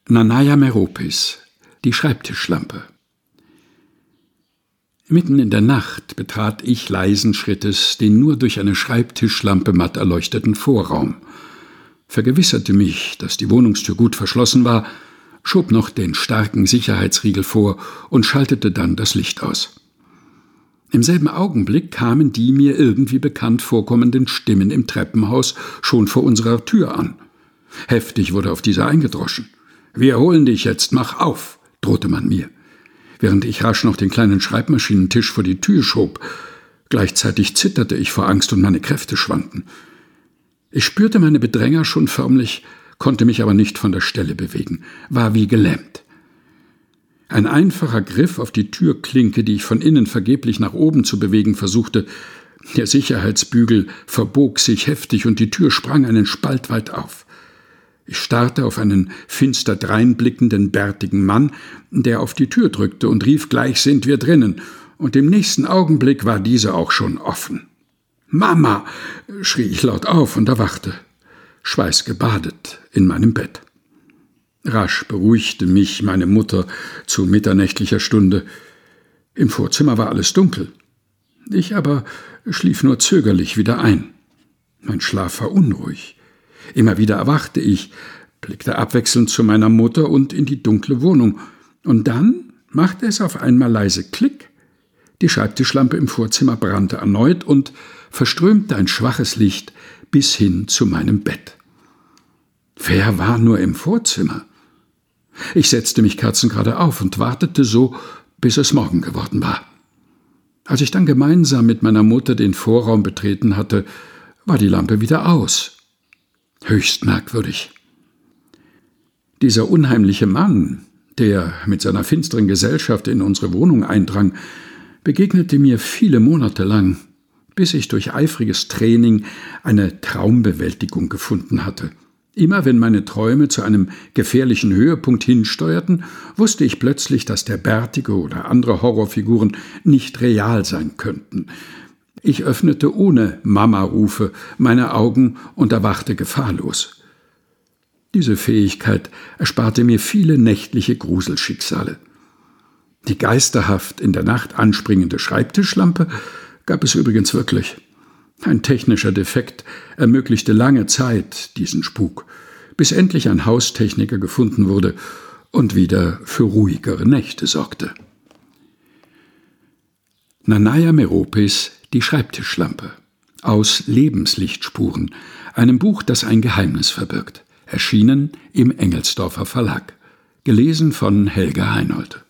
Nanaia Meropis, die Schreibtischlampe. Mitten in der Nacht betrat ich leisen Schrittes den nur durch eine Schreibtischlampe matt erleuchteten Vorraum, vergewisserte mich, dass die Wohnungstür gut verschlossen war, schob noch den starken Sicherheitsriegel vor und schaltete dann das Licht aus. Im selben Augenblick kamen die mir irgendwie bekannt vorkommenden Stimmen im Treppenhaus schon vor unserer Tür an. Heftig wurde auf diese eingedroschen. »Wir holen dich jetzt, mach auf«, drohte man mir, während ich rasch noch den kleinen Schreibmaschinentisch vor die Tür schob. Gleichzeitig zitterte ich vor Angst und meine Kräfte schwanden. Ich spürte meine Bedränger schon förmlich, konnte mich aber nicht von der Stelle bewegen, war wie gelähmt. Ein einfacher Griff auf die Türklinke, die ich von innen vergeblich nach oben zu bewegen versuchte, der Sicherheitsbügel verbog sich heftig und die Tür sprang einen Spalt weit auf. Ich starrte auf einen finster dreinblickenden, bärtigen Mann, der auf die Tür drückte und rief, gleich sind wir drinnen, und im nächsten Augenblick war diese auch schon offen. »Mama«, schrie ich laut auf und erwachte, schweißgebadet in meinem Bett. Rasch beruhigte mich meine Mutter zu mitternächtlicher Stunde. Im Vorzimmer war alles dunkel. Ich aber schlief nur zögerlich wieder ein. Mein Schlaf war unruhig. Immer wieder erwachte ich, blickte abwechselnd zu meiner Mutter und in die dunkle Wohnung. Und dann machte es auf einmal leise Klick. Die Schreibtischlampe im Vorzimmer brannte erneut und verströmte ein schwaches Licht bis hin zu meinem Bett. Wer war nur im Vorzimmer? Ich setzte mich kerzengerade auf und wartete so, bis es Morgen geworden war. Als ich dann gemeinsam mit meiner Mutter den Vorraum betreten hatte, war die Lampe wieder aus. Höchst merkwürdig. Dieser unheimliche Mann, der mit seiner finsteren Gesellschaft in unsere Wohnung eindrang, begegnete mir viele Monate lang, bis ich durch eifriges Training eine Traumbewältigung gefunden hatte. Immer wenn meine Träume zu einem gefährlichen Höhepunkt hinsteuerten, wusste ich plötzlich, dass der Bärtige oder andere Horrorfiguren nicht real sein könnten. Ich öffnete ohne Mama-Rufe meine Augen und erwachte gefahrlos. Diese Fähigkeit ersparte mir viele nächtliche Gruselschicksale. Die geisterhaft in der Nacht anspringende Schreibtischlampe gab es übrigens wirklich. Ein technischer Defekt ermöglichte lange Zeit diesen Spuk, bis endlich ein Haustechniker gefunden wurde und wieder für ruhigere Nächte sorgte. Nanaia Meropis, die Schreibtischlampe. Aus Lebenslichtspuren, einem Buch, das ein Geheimnis verbirgt. Erschienen im Engelsdorfer Verlag. Gelesen von Helga Heinold.